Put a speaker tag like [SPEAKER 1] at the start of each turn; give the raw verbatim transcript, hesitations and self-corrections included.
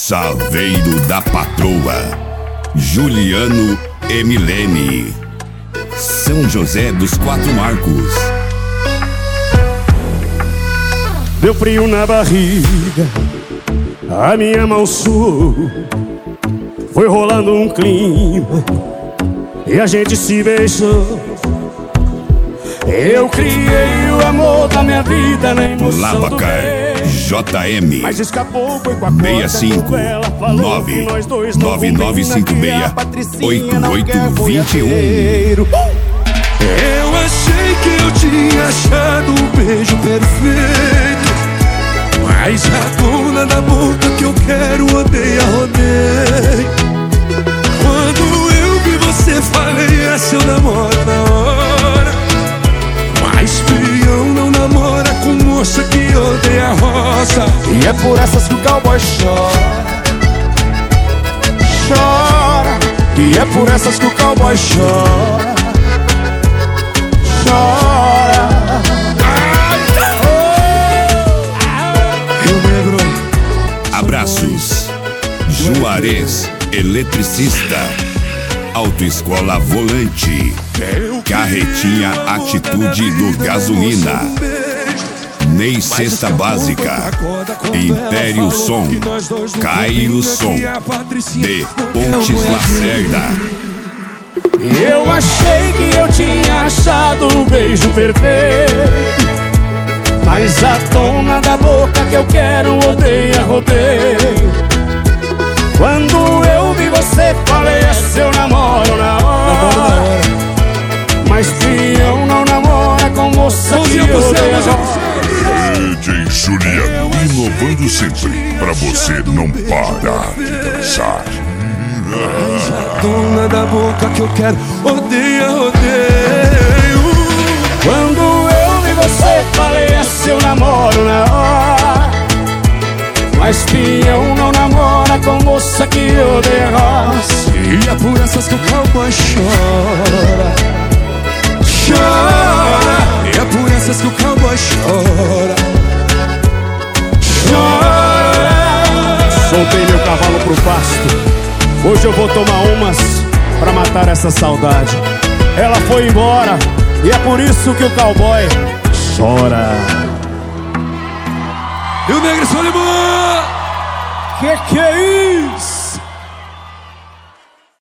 [SPEAKER 1] Saveiro da Patroa, Juliano e Milene, São José dos Quatro Marcos.
[SPEAKER 2] Deu frio na barriga, a minha mão suou, foi rolando um clima e a gente se beijou. Eu criei o amor da minha vida na emoção do beijo,
[SPEAKER 1] J M
[SPEAKER 2] mas escapou, foi com a corda
[SPEAKER 1] seis cinco nove nove nove cinco seis oito oito dois um.
[SPEAKER 3] Eu achei que eu tinha achado o beijo perfeito, mas a dona da boca que eu quero odeia, rodeio. Quando eu vi você, falei, é seu namoro na hora. Mas fião não namora com moça que odeia a roça.
[SPEAKER 4] E é por essas que o cowboy chora, chora. E é por essas que o cowboy chora, chora.
[SPEAKER 3] Rio Negro.
[SPEAKER 1] Abraços. Juarez, eletricista. Autoescola Volante, Carretinha Atitude do Gasolina, Ney Cesta Básica, Império Som, Caio Som, de Pontes Lacerda.
[SPEAKER 2] Eu achei que eu tinha achado o beijo perfeito, mas a dona da boca que eu quero odeia, rodeio. Quando eu vi você, falei, é seu namoro na hora. Mas fião não namora com moça que odeia.
[SPEAKER 5] D J Juliano, inovando sempre, pra você não parar de dançar.
[SPEAKER 3] Mas a dona da boca que eu quero odeia, rodeio.
[SPEAKER 2] Quando eu vi você, falei, é seu namoro na hora. Mas fião não namora com moça que odeia roça.
[SPEAKER 3] E é por essas que o cowboy chora, chora. E é por essas que o cowboy chora, chora.
[SPEAKER 2] Soltei meu cavalo pro pasto, hoje eu vou tomar umas pra matar essa saudade. Ela foi embora e é por isso que o cowboy chora.
[SPEAKER 3] E o Negro Solimão.
[SPEAKER 2] Que que é isso?